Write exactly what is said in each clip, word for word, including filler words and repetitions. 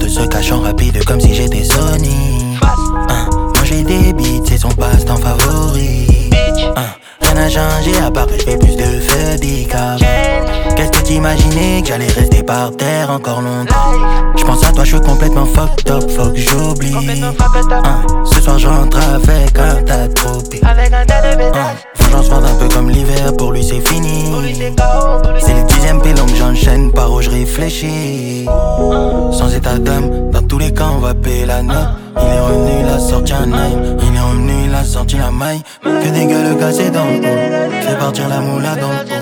se cachant rapide comme si j'étais Sony. Hein, manger des beats, c'est son passe-temps favori. Hein, rien n'a changé à part que je fais plus de feu qu'avant. Qu'est-ce que t'imaginais que j'allais rester par terre encore longtemps? J'pense à toi, je suis complètement fucked up, faut que j'oublie. Hein, ce soir j'entre avec un tas de trophies. Hein, faut que j'en sorte un peu comme l'hiver, pour lui c'est fini. C'est le dixième pilon que j'enchaîne, par où je réfléchis. Sans état d'âme, dans tous les cas on va payer la note. Il est revenu, il a sorti un œil. Il est revenu, il a sorti la maille. Que des gueules cassées dans le haut. Fais partir la moula dans le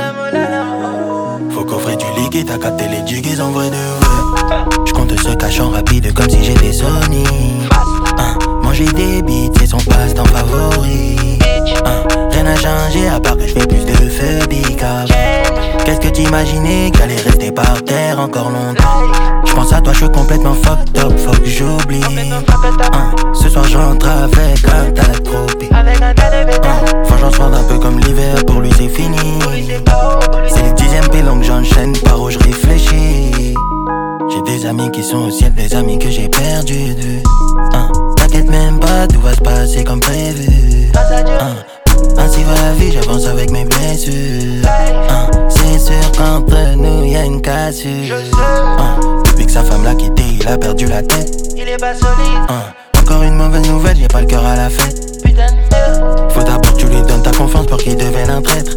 haut. Faut coffrer du liquide, t'as capté les jiggies en vrai de vrai. J'compte se cachant rapide comme si j'étais Sony. Hein, manger des beats, c'est son passe-temps favori. Hein, rien n'a changé à part que je fais plus de feu qu'avant. Qu'est-ce que t'imaginais que j'allais rester par terre encore longtemps? J'pense à toi, je suis complètement fucked up, faut que j'oublie. Hein, ce soir j'entre avec un tas de trophies. Hein, faut que j'en sorte un peu comme l'hiver, pour lui c'est fini. C'est le dixième pilon que j'enchaîne, par où je réfléchis. J'ai des amis qui sont au ciel, des amis que j'ai perdus de vue. Hein, t'inquiète même pas, tout va se passer comme prévu. Hein, ainsi va la vie, j'avance avec mes blessures. Hein, c'est sûr qu'entre nous y'a une cassure. Hein, depuis que sa femme l'a quitté, il a perdu la tête. Il est pas solide. Hein, encore une mauvaise nouvelle, j'ai pas le cœur à la fête. Putain de merde. Faut d'abord que tu lui donnes ta confiance pour qu'il devienne un traître.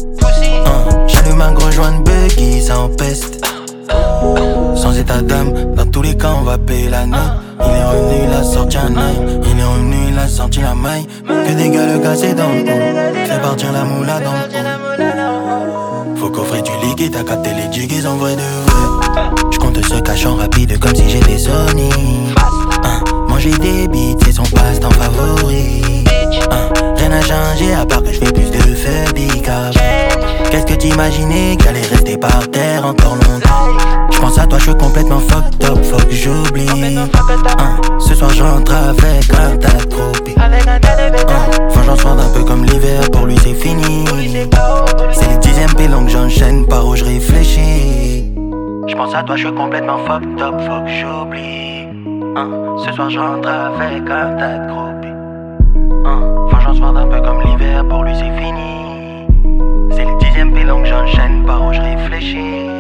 Hein, j'allume un gros joint de buggy, ça empeste. Sans état d'âme, dans tous les cas on va payer la note. Il est revenu, il a sorti un œil. Il est revenu, il a sorti la maille. Que des gueules cassées dans le haut. Fais partir la moula dans le haut. Faut coffrer du liquide, t'as capté les jiggies en vrai de vrai. J'compte se cachant rapide comme si j'étais Sony. Hein, manger des beats, c'est son passe-temps favori. Hein, rien n'a changé à part que je fais plus de feu qu'avant. Qu'est-ce que t'imaginais que j'allais rester par terre encore longtemps? J'pense à toi, je suis complètement fucked up, faut que j'oublie. Hein, ce soir j'entre avec un tas de trophies. Hein, faut que j'en sorte un peu comme l'hiver, pour lui c'est fini. C'est le dixième pilon que j'enchaîne, par où je réfléchis. J'pense à toi, je suis complètement fucked up, faut que j'oublie. Hein, ce soir j'entre avec un tas de trophies. Hein, faut que j'en sorte un peu comme l'hiver, pour lui c'est fini. C'est le dixième pilon que j'enchaîne, par où je réfléchis.